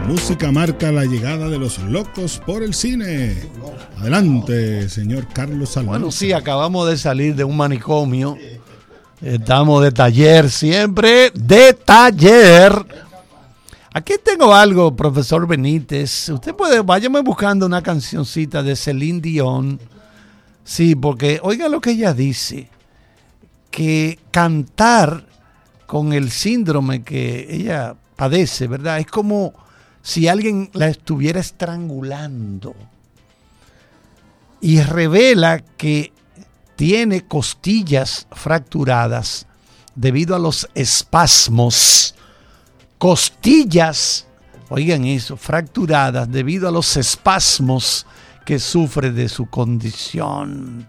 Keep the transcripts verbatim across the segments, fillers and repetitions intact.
música marca la llegada de los locos por el cine. Adelante, señor Carlos Almanza. Bueno, sí, acabamos de salir de un manicomio. Estamos de taller, siempre de taller. Aquí tengo algo, profesor Benítez. Usted puede, váyame buscando una cancioncita de Celine Dion. Sí, porque oiga lo que ella dice, que cantar con el síndrome que ella padece, ¿verdad? Es como si alguien la estuviera estrangulando. Y revela que tiene costillas fracturadas debido a los espasmos. Costillas, oigan eso, fracturadas debido a los espasmos que sufre de su condición.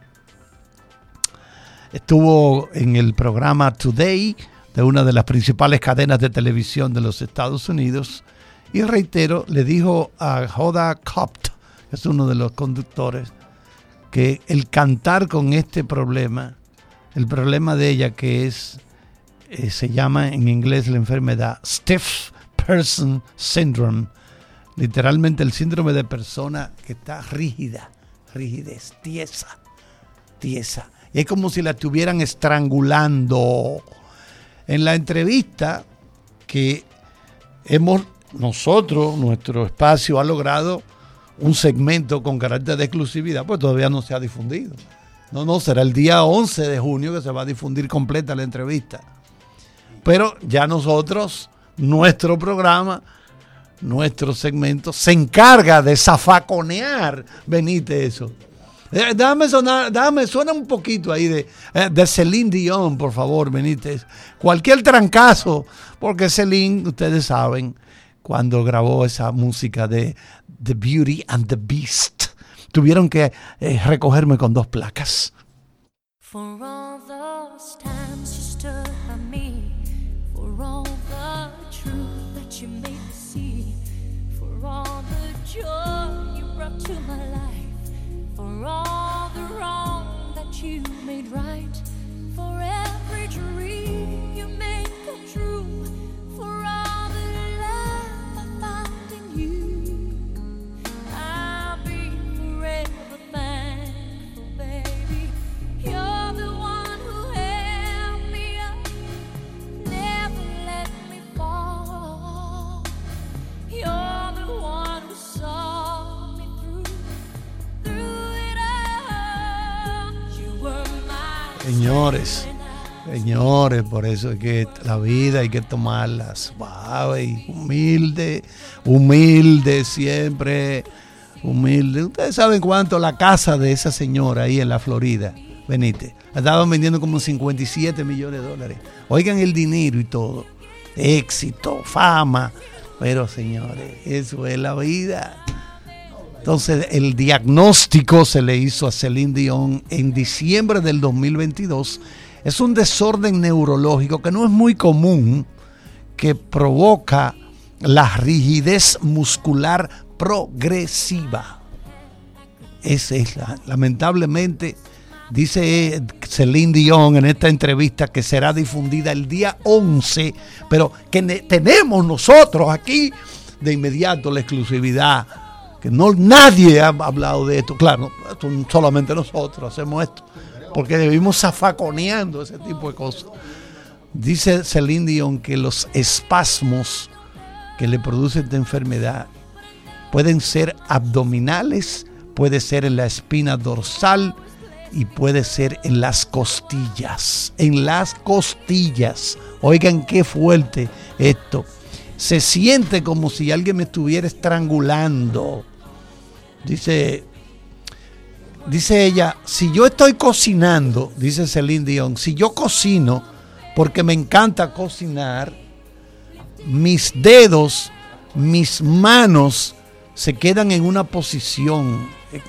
Estuvo en el programa Today de una de las principales cadenas de televisión de los Estados Unidos y reitero, le dijo a Hoda Kotb, que es uno de los conductores, que el cantar con este problema, el problema de ella que es, eh, se llama en inglés la enfermedad Stiff Person Syndrome, literalmente el síndrome de persona que está rígida, rigidez, tiesa, tiesa. Es como si la estuvieran estrangulando. En la entrevista que hemos, nosotros, nuestro espacio ha logrado un segmento con carácter de exclusividad, pues todavía no se ha difundido. No, no, será el día once de junio que se va a difundir completa la entrevista. Pero ya nosotros, nuestro programa, nuestro segmento, se encarga de zafaconear, Benítez, eso. Eh, dame sonar, dame, suena un poquito ahí de, eh, de Celine Dion, por favor, Benítez. Cualquier trancazo, porque Celine, ustedes saben, cuando grabó esa música de The Beauty and the Beast, tuvieron que eh, recogerme con dos placas. For all those times you stood by me, for all the truth that you made me see, for all the joy you brought to my life, for all the wrong that you made right, for every dream you made come true, for all the love I found in you, I'll be forever thankful, baby. You're the one who held me up, never let me fall. You're the one who saw me through, through it all. You were my Señores, señores, por eso es que la vida hay que tomarla suave y humilde, humilde siempre, humilde. Ustedes saben cuánto la casa de esa señora ahí en la Florida, Benítez, la estaban vendiendo como cincuenta y siete millones de dólares. Oigan el dinero y todo, éxito, fama, pero señores, eso es la vida. Entonces el diagnóstico se le hizo a Celine Dion en diciembre del dos mil veintidós. Es un desorden neurológico que no es muy común, que provoca la rigidez muscular progresiva. Esa es la, lamentablemente, dice Celine Dion en esta entrevista que será difundida el día once, pero que ne- tenemos nosotros aquí de inmediato la exclusividad, que no nadie ha hablado de esto. Claro, solamente nosotros hacemos esto, porque vivimos zafaconeando ese tipo de cosas. Dice Celine Dion que los espasmos que le produce esta enfermedad pueden ser abdominales, puede ser en la espina dorsal y puede ser en las costillas. En las costillas. Oigan qué fuerte esto. Se siente como si alguien me estuviera estrangulando. Dice, dice ella, si yo estoy cocinando, dice Celine Dion, si yo cocino, porque me encanta cocinar, mis dedos, mis manos se quedan en una posición.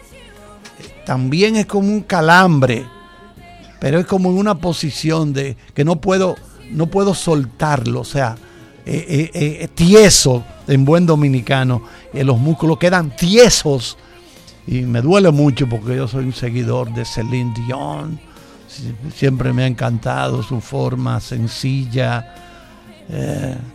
También es como un calambre, pero es como en una posición de que no puedo, no puedo soltarlo, o sea, eh, eh, eh, tieso en buen dominicano, eh, los músculos quedan tiesos y me duele mucho porque yo soy un seguidor de Celine Dion. Siempre me ha encantado su forma sencilla, eh,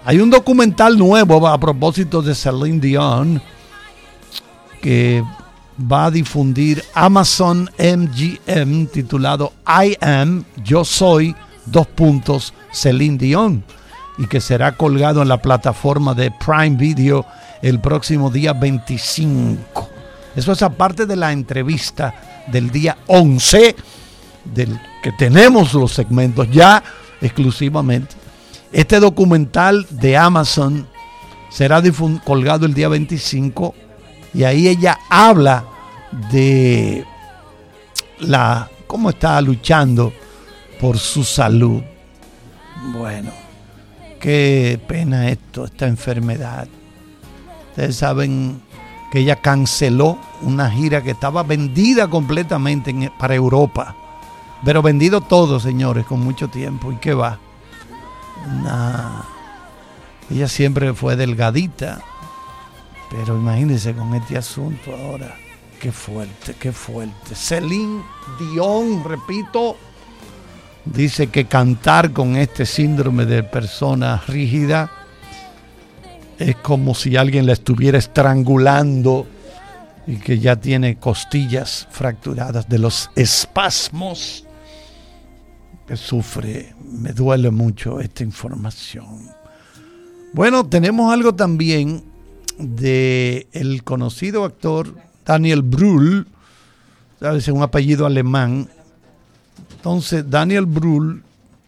Hay un documental nuevo a propósito de Celine Dion que va a difundir Amazon M G M titulado I Am, Yo Soy, dos puntos, Celine Dion, y que será colgado en la plataforma de Prime Video el próximo día veinticinco. Eso es aparte de la entrevista del día once, del que tenemos los segmentos ya exclusivamente. Este documental de Amazon será difund- colgado el día veinticinco, y ahí ella habla de la cómo está luchando por su salud. Bueno, qué pena esto, esta enfermedad. Ustedes saben que ella canceló una gira que estaba vendida completamente en, para Europa, pero vendido todo, señores, con mucho tiempo. ¿Y qué va? Una, ella siempre fue delgadita, pero imagínense con este asunto ahora. Qué fuerte, qué fuerte. Celine Dion, repito, dice que cantar con este síndrome de persona rígida es como si alguien la estuviera estrangulando y que ya tiene costillas fracturadas de los espasmos que sufre. Me duele mucho esta información. Bueno, tenemos algo también de el conocido actor Daniel Brühl, ¿sabes? Un apellido alemán. Entonces, Daniel Brühl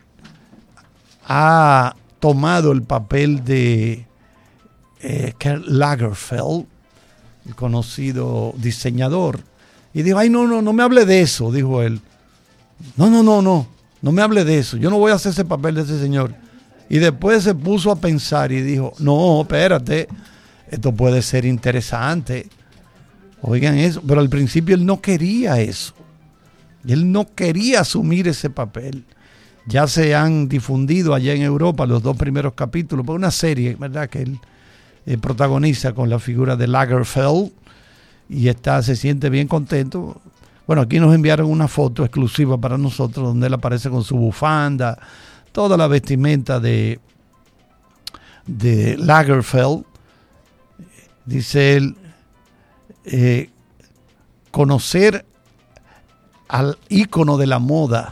ha tomado el papel de eh, Karl Lagerfeld, el conocido diseñador, y dijo, ay, no, no, no me hable de eso, dijo él. No, no, no, no, no me hable de eso, yo no voy a hacer ese papel de ese señor. Y después se puso a pensar y dijo, no, espérate, esto puede ser interesante. Oigan eso, pero al principio él no quería eso. Él no quería asumir ese papel. Ya se han difundido allá en Europa los dos primeros capítulos, por una serie, ¿verdad?, que él eh, protagoniza con la figura de Lagerfeld, y está, se siente bien contento. Bueno, aquí nos enviaron una foto exclusiva para nosotros donde él aparece con su bufanda, toda la vestimenta de, de Lagerfeld. Dice él, eh, conocer al ícono de la moda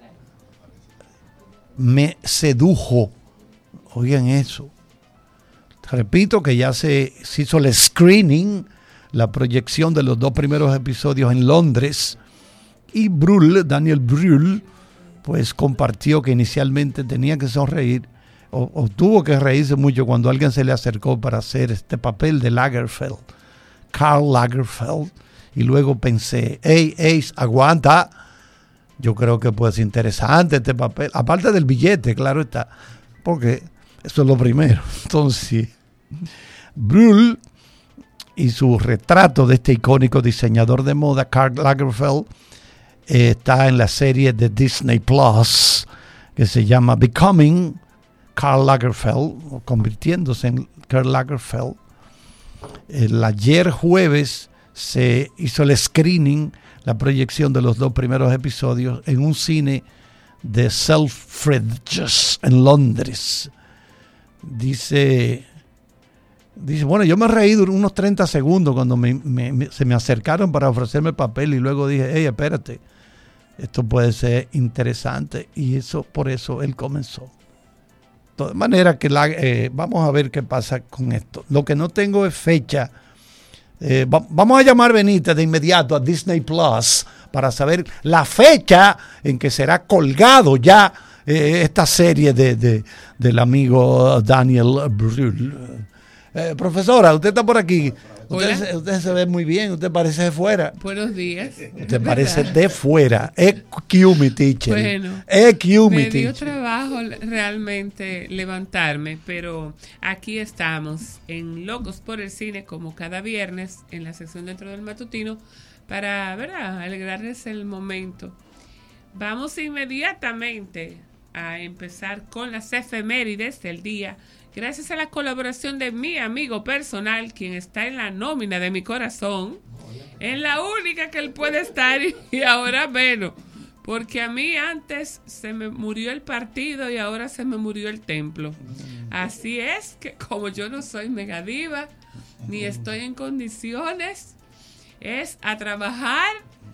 me sedujo. Oigan eso. Repito que ya se, se hizo el screening, la proyección de los dos primeros episodios en Londres, y Brühl, Daniel Brühl, pues compartió que inicialmente tenía que sonreír o, o tuvo que reírse mucho cuando alguien se le acercó para hacer este papel de Lagerfeld, Karl Lagerfeld, y luego pensé, hey, hey, aguanta, yo creo que puede ser interesante este papel, aparte del billete, claro está, porque eso es lo primero. Entonces, Brühl y su retrato de este icónico diseñador de moda, Karl Lagerfeld, eh, está en la serie de Disney Plus, que se llama Becoming Karl Lagerfeld, o convirtiéndose en Karl Lagerfeld. El ayer jueves se hizo el screening, la proyección de los dos primeros episodios en un cine de Selfridges en Londres. Dice, dice, bueno, yo me reí durante unos treinta segundos cuando me, me, me, se me acercaron para ofrecerme el papel, y luego dije, hey, espérate, esto puede ser interesante, y eso por eso él comenzó. De todas maneras que la, eh, vamos a ver qué pasa con esto. Lo que no tengo es fecha. Eh, va, vamos a llamar, Benítez, de inmediato a Disney Plus para saber la fecha en que será colgado ya eh, esta serie de, de, del amigo Daniel Brühl. Eh, profesora, usted está por aquí. Usted, usted se ve muy bien, usted parece de fuera. Buenos días. Usted parece de fuera. E Q, mi teacher. Bueno, E Q, mi me teacher. dio trabajo realmente levantarme, pero aquí estamos en Locos por el Cine, como cada viernes, en la sección dentro del matutino, para, ¿verdad?, alegrarles el momento. Vamos inmediatamente a empezar con las efemérides del día, gracias a la colaboración de mi amigo personal, quien está en la nómina de mi corazón, en la única que él puede estar, y ahora menos, porque a mí antes se me murió el partido y ahora se me murió el templo. Así es que como yo no soy mega diva, ni estoy en condiciones, es a trabajar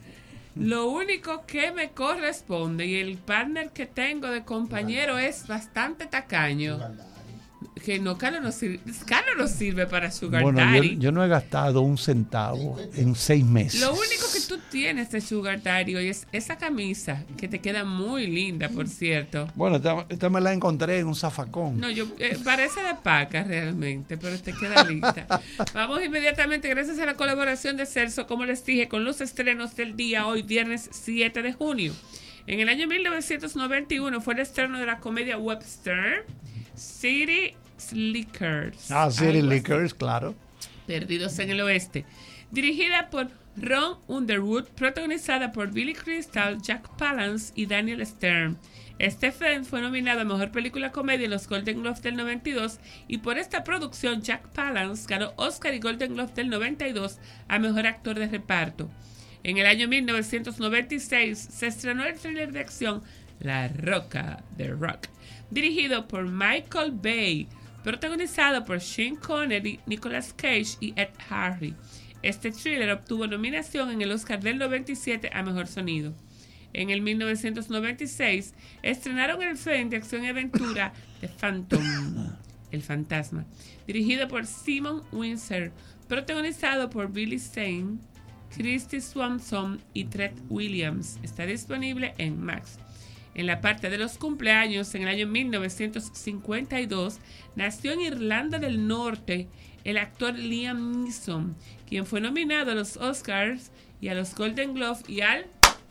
lo único que me corresponde. Y el partner que tengo de compañero es bastante tacaño. Que no, Carlos no sirve, Carlos no sirve para Sugar Bueno, Daddy. yo, yo no he gastado un centavo en seis meses. Lo único que tú tienes de Sugar Daddy hoy es esa camisa, que te queda muy linda, por cierto. Bueno, esta, esta me la encontré en un zafacón. No, yo eh, parece de paca realmente, pero te queda linda. Vamos inmediatamente, gracias a la colaboración de Celso, como les dije, con los estrenos del día, hoy viernes siete de junio. En el año mil novecientos noventa y uno fue el estreno de la comedia Webster, City Slickers. Ah, City Slickers, claro. Perdidos en el Oeste. Dirigida por Ron Underwood, protagonizada por Billy Crystal, Jack Palance y Daniel Stern. Este film fue nominado a Mejor Película Comedia en los Golden Globes del noventa y dos y por esta producción Jack Palance ganó Oscar y Golden Globe del noventa y dos a Mejor Actor de Reparto. En el año mil novecientos noventa y seis se estrenó el thriller de acción La Roca, The Rock, dirigido por Michael Bay, protagonizado por Sean Connery, Nicolas Cage y Ed Harris. Este thriller obtuvo nominación en el Oscar del noventa y siete a Mejor Sonido. En el mil novecientos noventa y seis estrenaron el film de acción y aventura The Phantom, El Fantasma, dirigido por Simon Windsor, protagonizado por Billy Zane, Christy Swanson y Treat Williams. Está disponible en Max. En la parte de los cumpleaños, en el año mil novecientos cincuenta y dos, nació en Irlanda del Norte el actor Liam Neeson, quien fue nominado a los Oscars y a los Golden Globes y al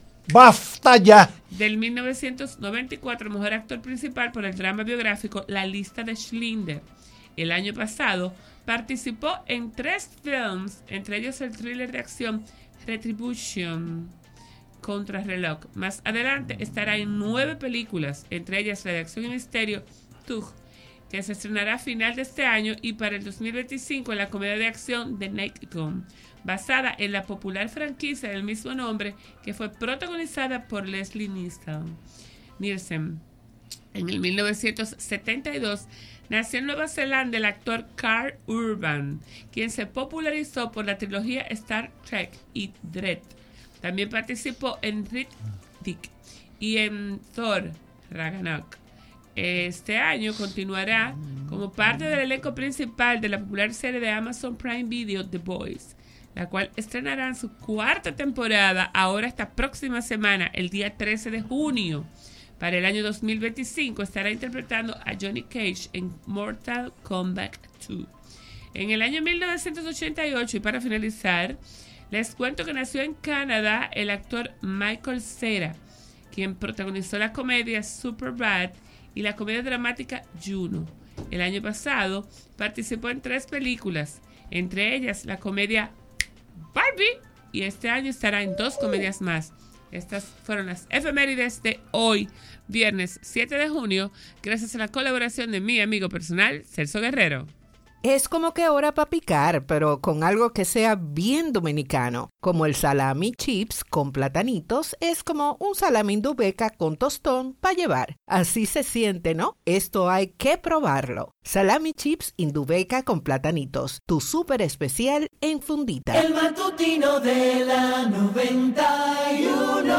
¡Basta ya! del mil novecientos noventa y cuatro Mejor Actor Principal por el drama biográfico La Lista de Schindler. El año pasado participó en tres films, entre ellos el thriller de acción Retribution, Contrarreloj. Más adelante estará en nueve películas, entre ellas la de acción y misterio Tug, que se estrenará a final de este año, y para el dos mil veinticinco en la comedia de acción The Naked Gun, basada en la popular franquicia del mismo nombre, que fue protagonizada por Leslie Nielsen. Nielsen. En el mil novecientos setenta y dos nació en Nueva Zelanda el actor Carl Urban, quien se popularizó por la trilogía Star Trek y Dredd. También participó en Riddick y en Thor Ragnarok. Este año continuará como parte del elenco principal de la popular serie de Amazon Prime Video The Boys, la cual estrenará su cuarta temporada ahora esta próxima semana, el día trece de junio. Para el año dos mil veinticinco estará interpretando a Johnny Cage en Mortal Kombat dos. En el año mil novecientos ochenta y ocho, y para finalizar, les cuento que nació en Canadá el actor Michael Cera, quien protagonizó la comedia Superbad y la comedia dramática Juno. El año pasado participó en tres películas, entre ellas la comedia Barbie, y este año estará en dos comedias más. Estas fueron las efemérides de hoy, viernes siete de junio, gracias a la colaboración de mi amigo personal, Celso Guerrero. Es como que hora para picar, pero con algo que sea bien dominicano. Como el salami chips con platanitos, es como un salami indubeca con tostón para llevar. Así se siente, ¿no? Esto hay que probarlo. Salami chips indubeca con platanitos, tu súper especial en fundita. El matutino de la noventa y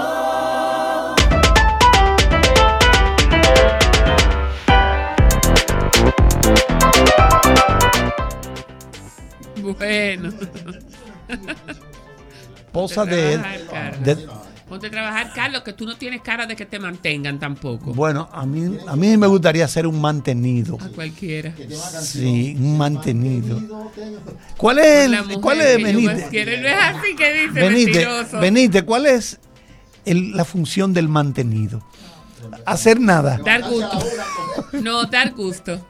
uno. Bueno. Esposa de él. De, Ponte a trabajar, Carlos, que tú no tienes cara de que te mantengan tampoco. bueno, a mí, a mí me gustaría ser un mantenido. A cualquiera. Sí, un mantenido. ¿Cuál es, La el, mujer ¿cuál es que yo Benítez? más quiero. No es así que dice, Benítez, mentiroso. Benítez, ¿cuál es el- la función del mantenido? Hacer nada. Dar gusto. No, dar gusto.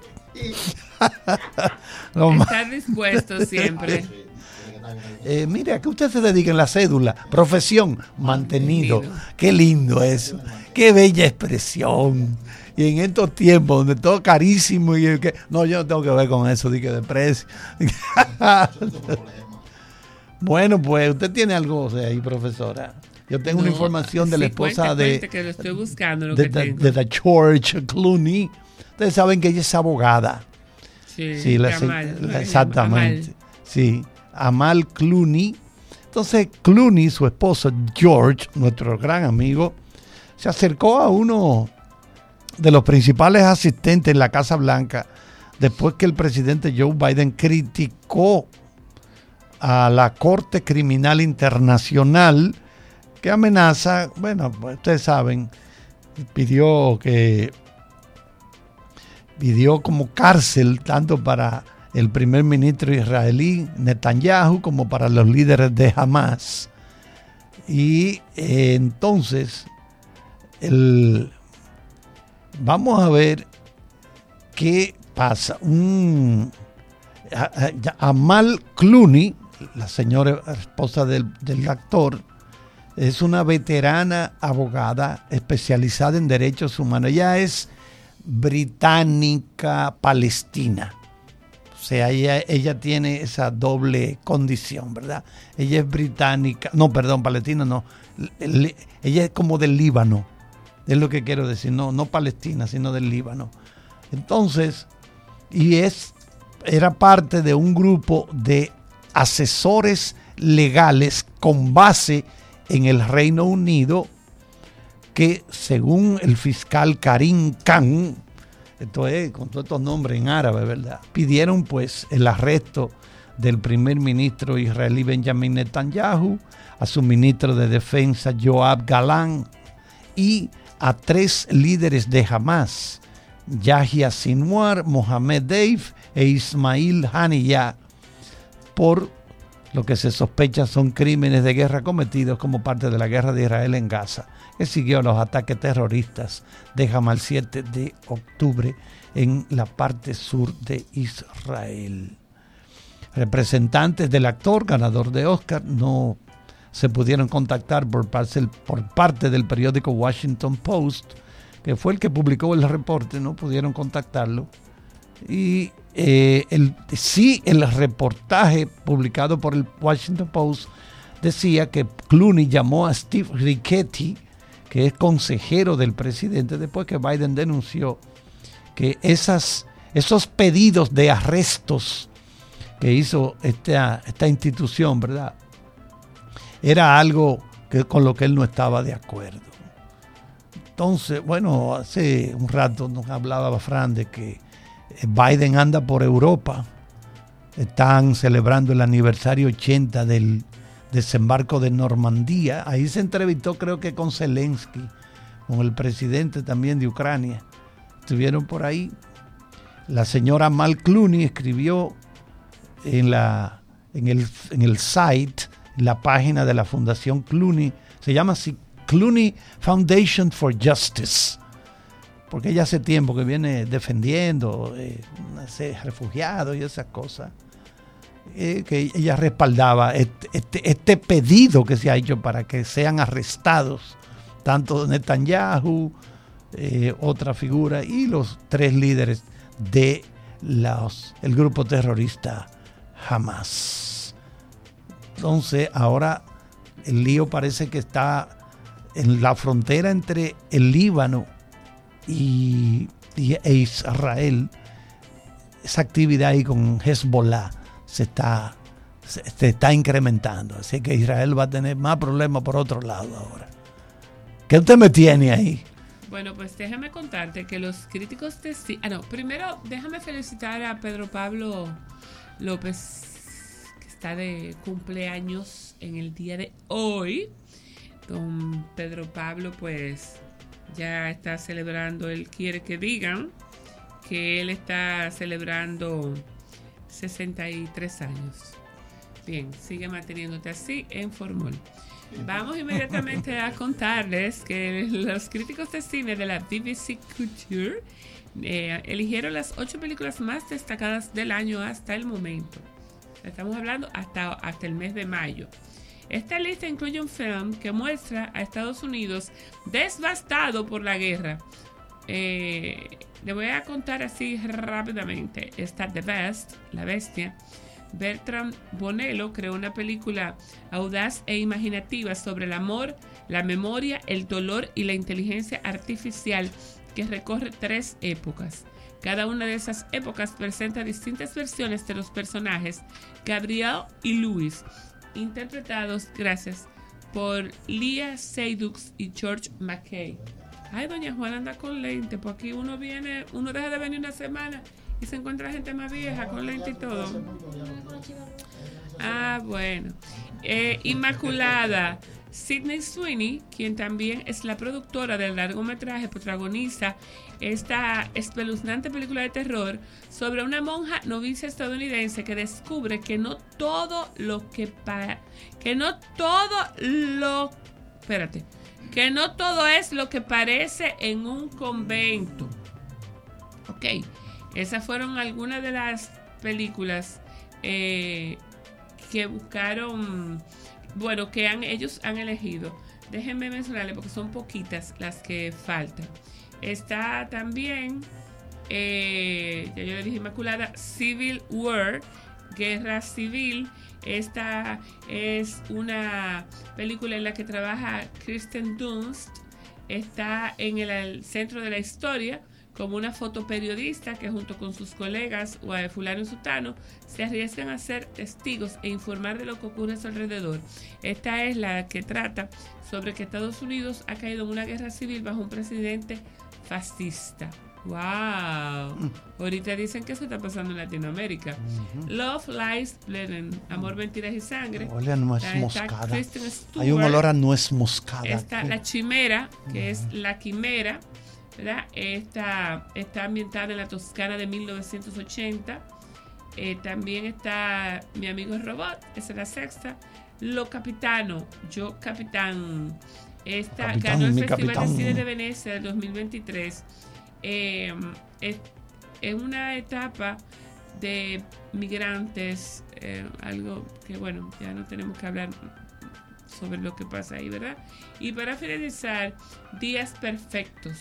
No, ma- Estar dispuesto siempre. eh, mire, ¿a qué usted se dedica en la cédula? Profesión, mantenido. Mantenido. Qué lindo eso. Qué bella expresión. Y en estos tiempos donde todo es carísimo y el que no, yo no tengo que ver con eso, de que de precio. Bueno, pues usted tiene algo o sea, ahí, profesora. Yo tengo una No, información de la sí, esposa cuente, de, cuente, que lo estoy buscando, lo de, que de- tengo. de la George Clooney. Ustedes saben que ella es abogada. Sí, Sí, la, Amal, la, Amal. exactamente. Sí, Amal Clooney. Entonces, Clooney, su esposo George, nuestro gran amigo, se acercó a uno de los principales asistentes en la Casa Blanca después que el presidente Joe Biden criticó a la Corte Criminal Internacional que amenaza, bueno, ustedes saben, pidió que pidió como cárcel tanto para el primer ministro israelí Netanyahu como para los líderes de Hamas. Y eh, entonces el, vamos a ver qué pasa. Un, a, a, Amal Clooney, la señora esposa del, del actor, es una veterana abogada especializada en derechos humanos. Ella es británica palestina. O sea, ella, ella tiene esa doble condición, ¿verdad? Ella es británica, no, perdón, palestina no. Ella es como del Líbano, es lo que quiero decir, no, no Palestina, sino del Líbano. Entonces, y es, era parte de un grupo de asesores legales con base en el Reino Unido que, según el fiscal Karim Khan, esto es con todos estos nombres en árabe, ¿verdad?, pidieron pues el arresto del primer ministro israelí Benjamin Netanyahu, a su ministro de defensa Yoav Gallant y a tres líderes de Hamas, Yahya Sinwar, Mohamed Deif e Ismail Haniyeh, por lo que se sospecha son crímenes de guerra cometidos como parte de la guerra de Israel en Gaza, que siguió los ataques terroristas de Hamas el siete de octubre en la parte sur de Israel. Representantes del actor, ganador de Oscar, no se pudieron contactar por parte, por parte del periódico Washington Post, que fue el que publicó el reporte, no pudieron contactarlo. Y eh, el, sí, el reportaje publicado por el Washington Post decía que Clooney llamó a Steve Richetti, que es consejero del presidente, después que Biden denunció que esas, esos pedidos de arrestos que hizo esta, esta institución, ¿verdad?, era algo que, con lo que él no estaba de acuerdo. Entonces, bueno, hace un rato nos hablaba Fran de que Biden anda por Europa. Están celebrando el aniversario ochenta del desembarco de Normandía. Ahí se entrevistó, creo que con Zelensky, con el presidente también de Ucrania. Estuvieron por ahí. La señora Amal Clooney escribió en, la, en, el, en el site, en la página de la Fundación Clooney, se llama así, Clooney Foundation for Justice, porque ella hace tiempo que viene defendiendo eh, refugiados y esas cosas, eh, que ella respaldaba este, este, este pedido que se ha hecho para que sean arrestados tanto Netanyahu, eh, otra figura, y los tres líderes de los, el grupo terrorista Hamas. Entonces ahora el lío parece que está en la frontera entre el Líbano y, y e Israel. Esa actividad ahí con Hezbollah se está, se, se está incrementando, así que Israel va a tener más problemas por otro lado ahora. ¿Qué usted me tiene ahí? Bueno, pues déjame contarte que los críticos de cine... Ah, no, primero déjame felicitar a Pedro Pablo López, que está de cumpleaños en el día de hoy. Don Pedro Pablo, pues, ya está celebrando, él quiere que digan que él está celebrando sesenta y tres años. Bien, sigue manteniéndote así en formol. Vamos inmediatamente a contarles que los críticos de cine de la B B C Culture eh, eligieron las ocho películas más destacadas del año hasta el momento. Estamos hablando hasta, hasta el mes de mayo. Esta lista incluye un film que muestra a Estados Unidos devastado por la guerra. Eh, le voy a contar así rápidamente. Está The Best, La Bestia. Bertrand Bonello creó una película audaz e imaginativa sobre el amor, la memoria, el dolor y la inteligencia artificial que recorre tres épocas. Cada una de esas épocas presenta distintas versiones de los personajes Gabrielle y Louis, interpretados, gracias, por Leah Seydoux y George McKay. Ay, doña Juana anda con lente, pues aquí uno viene, uno deja de venir una semana y se encuentra gente más vieja con lente y todo. Ah, bueno. Eh, Inmaculada. Sydney Sweeney, quien también es la productora del largometraje, protagoniza esta espeluznante película de terror sobre una monja novicia estadounidense que descubre que no todo lo que pa- que no todo lo espérate que no todo es lo que parece en un convento. Ok, esas fueron algunas de las películas eh, que buscaron. Bueno, que han, ellos han elegido. Déjenme mencionarle porque son poquitas las que faltan. Está también, eh, ya yo le dije Inmaculada, Civil War, Guerra Civil. Esta es una película en la que trabaja Kirsten Dunst. Está en el, el centro de la historia como una fotoperiodista que junto con sus colegas o a fulano y sutano se arriesgan a ser testigos e informar de lo que ocurre a su alrededor. Esta es la que trata sobre que Estados Unidos ha caído en una guerra civil bajo un presidente fascista. ¡Wow! Mm. Ahorita dicen que eso está pasando en Latinoamérica. Uh-huh. Love, Lies, Bleeding, Amor, Mentiras y Sangre. Huele a nuez moscada. Hay un olor a nuez moscada. Está La Chimera, que uh-huh. es La Quimera, ¿verdad? Esta está ambientada en la Toscana de mil novecientos ochenta. Eh, también está Mi Amigo el Robot, esa es la sexta. Lo Capitano, Yo Capitán. Esta capitán, ganó el Festival capitán. de Cine de Venecia del dos mil veintitrés. Eh, es, es una etapa de migrantes, eh, algo que bueno, ya no tenemos que hablar sobre lo que pasa ahí, ¿verdad? Y para finalizar, Días Perfectos.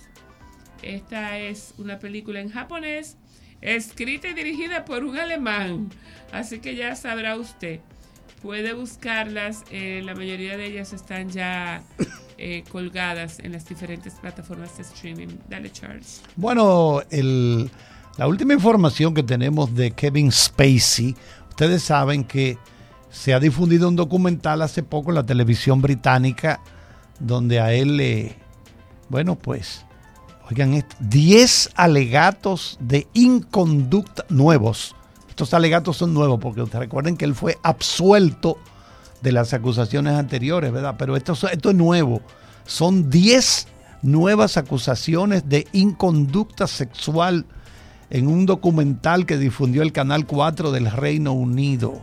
Esta es una película en japonés, escrita y dirigida por un alemán, así que ya sabrá usted. Puede buscarlas, eh, la mayoría de ellas están ya eh, colgadas en las diferentes plataformas de streaming. Dale, Charles. Bueno, el, la última información que tenemos de Kevin Spacey, ustedes saben que se ha difundido un documental hace poco en la televisión británica donde a él le, bueno pues, oigan esto, diez alegatos de inconducta nuevos. Estos alegatos son nuevos porque ustedes recuerden que él fue absuelto de las acusaciones anteriores, ¿verdad? Pero esto, esto es nuevo. Son diez nuevas acusaciones de inconducta sexual en un documental que difundió el Canal cuatro del Reino Unido.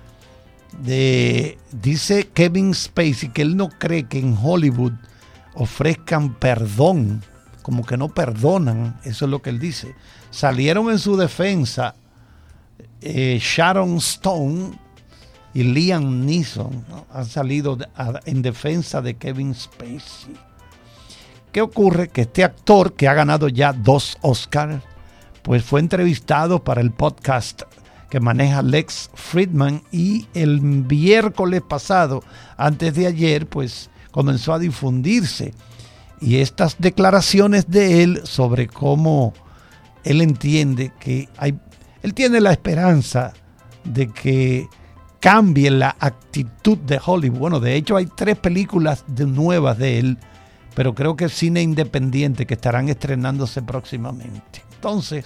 De, dice Kevin Spacey que él no cree que en Hollywood ofrezcan perdón, como que no perdonan, eso es lo que él dice. Salieron en su defensa Eh, Sharon Stone y Liam Neeson, ¿no? Han salido de, a, en defensa de Kevin Spacey. ¿Qué ocurre? Que este actor que ha ganado ya dos Oscars, pues fue entrevistado para el podcast que maneja Lex Friedman y el miércoles pasado, antes de ayer, pues comenzó a difundirse. Y estas declaraciones de él sobre cómo él entiende que hay Él tiene la esperanza de que cambie la actitud de Hollywood. Bueno, de hecho hay tres películas de nuevas de él, pero creo que es cine independiente que estarán estrenándose próximamente. Entonces,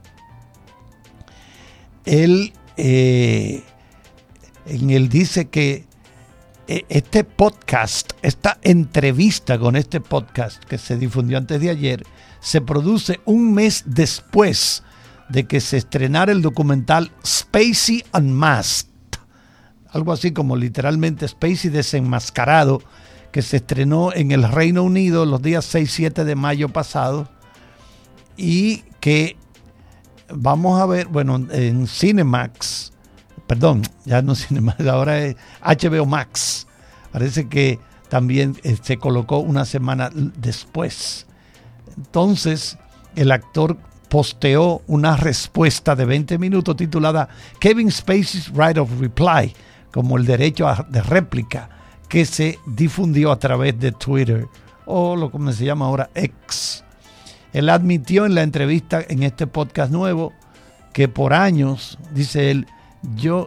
él, eh, en él dice que este podcast, esta entrevista con este podcast que se difundió antes de ayer, se produce un mes después de que se estrenara el documental Spacey Unmasked, algo así como literalmente Spacey desenmascarado, que se estrenó en el Reino Unido los días seis y siete de mayo pasado, y que vamos a ver, bueno, en Cinemax, perdón, ya no Cinemax, ahora es H B O Max, parece que también eh, se colocó una semana después. Entonces, el actor posteó una respuesta de veinte minutos titulada Kevin Spacey's Right of Reply, como el derecho a, de réplica, que se difundió a través de Twitter, o lo como se llama ahora X. Él admitió en la entrevista en este podcast nuevo que por años, dice él, yo,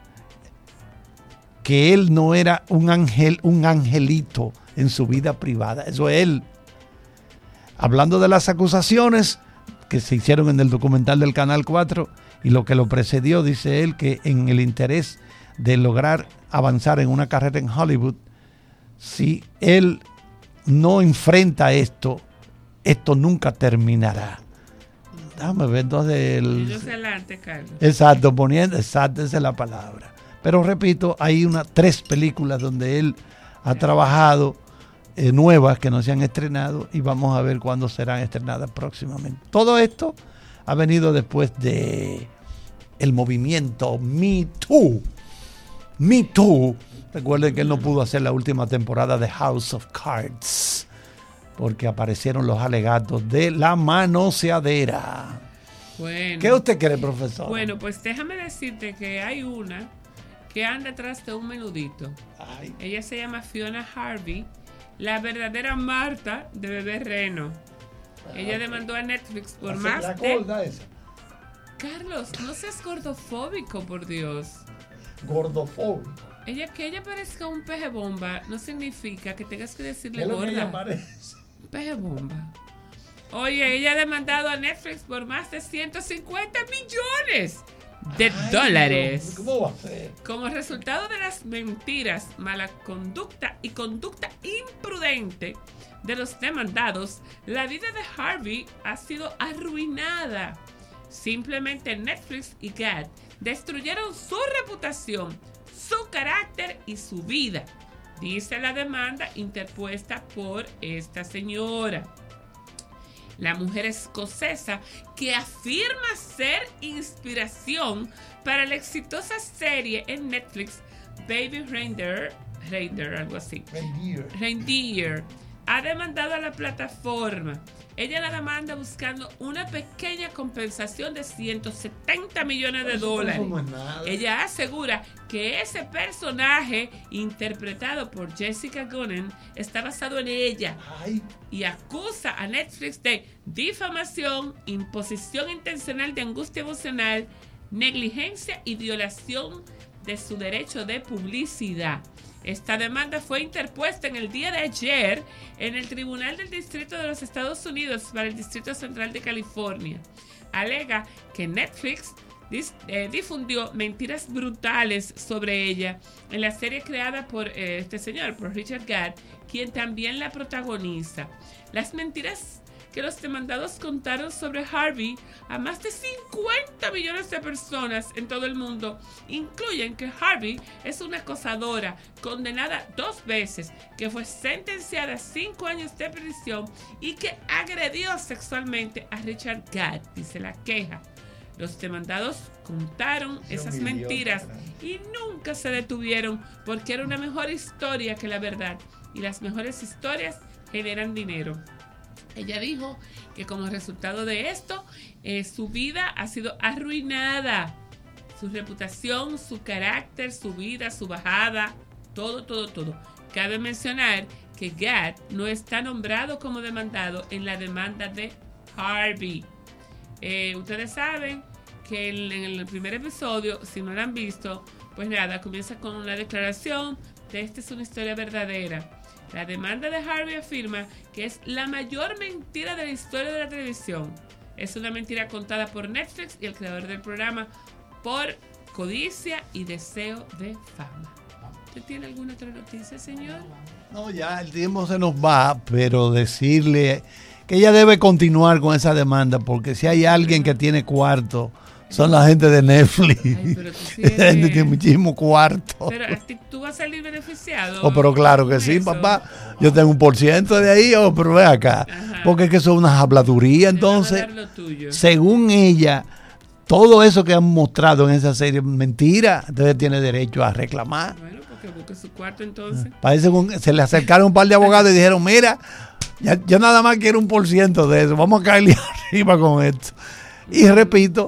que él no era un ángel, un angelito en su vida privada. Eso es él. Hablando de las acusaciones que se hicieron en el documental del Canal cuatro y lo que lo precedió, dice él que en el interés de lograr avanzar en una carrera en Hollywood, si él no enfrenta esto, esto nunca terminará. Déjame ver entonces el... Ellos adelante, Carlos. Exacto, poniendo, exacto, esa es la palabra. Pero repito, hay una, tres películas donde él ha trabajado, eh, nuevas que no se han estrenado, y vamos a ver cuándo serán estrenadas próximamente. Todo esto ha venido después de el movimiento Me Too. Me Too. Recuerden que él no pudo hacer la última temporada de House of Cards porque aparecieron los alegatos de la manoseadera. Bueno. ¿Qué usted cree, profesor? Bueno, pues déjame decirte que hay una que anda atrás de un menudito. Ay. Ella se llama Fiona Harvey, la verdadera Marta de Bebé Reno. Ella demandó a Netflix por más la de... gorda esa. Carlos, no seas gordofóbico, por Dios. Gordofóbico. Ella, que ella parezca un peje bomba no significa que tengas que decirle Es lo que gorda. ella parece. Peje bomba. Oye, ella ha demandado a Netflix por más de ciento cincuenta millones de Ay, dólares. Dios, ¿cómo va a ser? Como resultado de las mentiras, mala conducta y conducta imprudente de los demandados, la vida de Harvey ha sido arruinada. Simplemente Netflix y Gad destruyeron su reputación, su carácter y su vida, dice la demanda interpuesta por esta señora. La mujer escocesa, que afirma ser inspiración para la exitosa serie en Netflix Baby Reindeer, Reindeer, algo así, Reindeer. Reindeer, ha demandado a la plataforma. Ella la demanda buscando una pequeña compensación de ciento setenta millones de dólares. Eso no es nada. Ella asegura que ese personaje, interpretado por Jessica Gunnen, está basado en ella. Ay, Y acusa a Netflix de difamación, imposición intencional de angustia emocional, negligencia y violación de su derecho de publicidad. Esta demanda fue interpuesta en el día de ayer en el Tribunal del Distrito de los Estados Unidos para el Distrito Central de California. Alega que Netflix dis, eh, difundió mentiras brutales sobre ella en la serie creada por eh, este señor, por Richard Gad, quien también la protagoniza. Las mentiras que los demandados contaron sobre Harvey a más de cincuenta millones de personas en todo el mundo incluyen que Harvey es una acosadora condenada dos veces, que fue sentenciada a cinco años de prisión y que agredió sexualmente a Richard Gad, dice la queja. Los demandados contaron esas mentiras y nunca se detuvieron porque era una mejor historia que la verdad, y las mejores historias generan dinero. Ella dijo que como resultado de esto, eh, su vida ha sido arruinada. Su reputación, su carácter, su vida, su bajada, todo, todo, todo. Cabe mencionar que Gad no está nombrado como demandado en la demanda de Harvey. Eh, ustedes saben que en, en el primer episodio, si no lo han visto, pues nada, comienza con una declaración de esta es una historia verdadera. La demanda de Harvey afirma que es la mayor mentira de la historia de la televisión. Es una mentira contada por Netflix y el creador del programa por codicia y deseo de fama. ¿Usted tiene alguna otra noticia, señor? no, ya el tiempo se nos va, pero decirle que ella debe continuar con esa demanda, porque si hay alguien que tiene cuarto, son la gente de Netflix. Ay, pero tú sí La gente eres- tiene muchísimo cuarto. Pero a ti- tú vas a salir beneficiado. Oh, pero claro que con sí, eso. papá. Yo tengo un por ciento de ahí, oh, pero ve acá. Ajá. Porque es que eso es una habladuría. Te van a Entonces, dar lo tuyo. según ella, todo eso que han mostrado en esa serie es mentira. Entonces tiene derecho a reclamar. Bueno, porque busque su cuarto entonces. Parece que se le acercaron un par de abogados y dijeron, mira, ya- yo nada más quiero un por ciento de eso. Vamos a caerle arriba con esto. Y repito,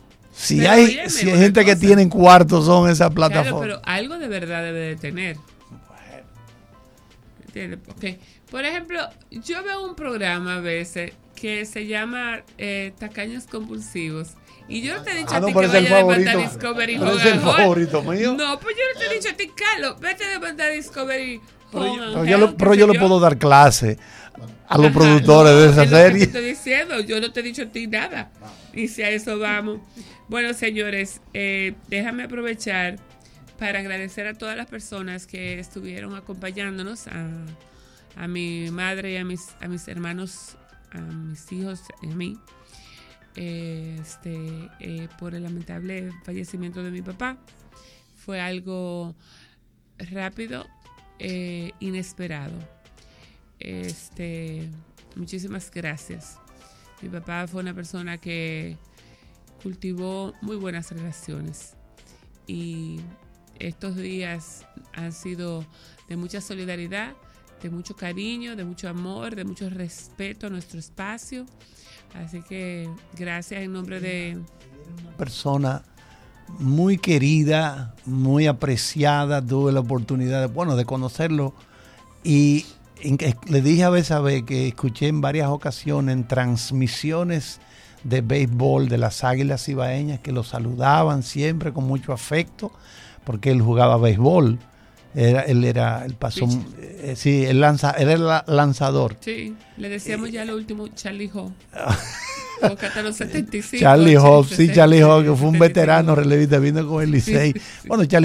si Pero hay, óyeme, si hay una gente que cosa. tienen cuartos son esas Claro, plataformas. pero algo de verdad debe de tener. ¿Entiendes? Ok. Por ejemplo, yo veo un programa a veces que se llama eh, Tacaños Compulsivos. Y yo no te he dicho Ah, a no, ti pero que es el vaya a favorito. demandar Discovery Pero Home es el and Health. favorito mío. No, pues yo no te he dicho a ti, Carlos, vete a demandar Discovery Pero Home yo, and pero yo, le- Health, pero qué yo sé le puedo dar clase a los Ajá, productores no, de esa es lo que te serie. estoy diciendo, yo no te he dicho a ti nada. Y si a eso vamos. Bueno, señores, eh, déjame aprovechar para agradecer a todas las personas que estuvieron acompañándonos, a, a mi madre y a mis, a mis hermanos, a mis hijos y a mí, eh, este, eh, por el lamentable fallecimiento de mi papá. Fue algo rápido, eh, inesperado. Este, muchísimas gracias. Mi papá fue una persona que cultivó muy buenas relaciones y estos días han sido de mucha solidaridad, de mucho cariño, de mucho amor, de mucho respeto a nuestro espacio. Así que gracias en nombre de... Persona muy querida, muy apreciada. Tuve la oportunidad de, bueno, de conocerlo y en, le dije a Betsabé que escuché en varias ocasiones en transmisiones de béisbol de las Águilas Ibaeñas que lo saludaban siempre con mucho afecto porque él jugaba béisbol. Era, él era el pasó, eh, sí, el lanza, era el lanzador. Sí, le decíamos ya lo último, Charlie Ho. Porque hasta los setenta y cinco. Charlie Hobbs, sí, Charlie Hobbs, que fue un setenta y cinco. veterano relevista, vino con el Licey. Bueno, Charlie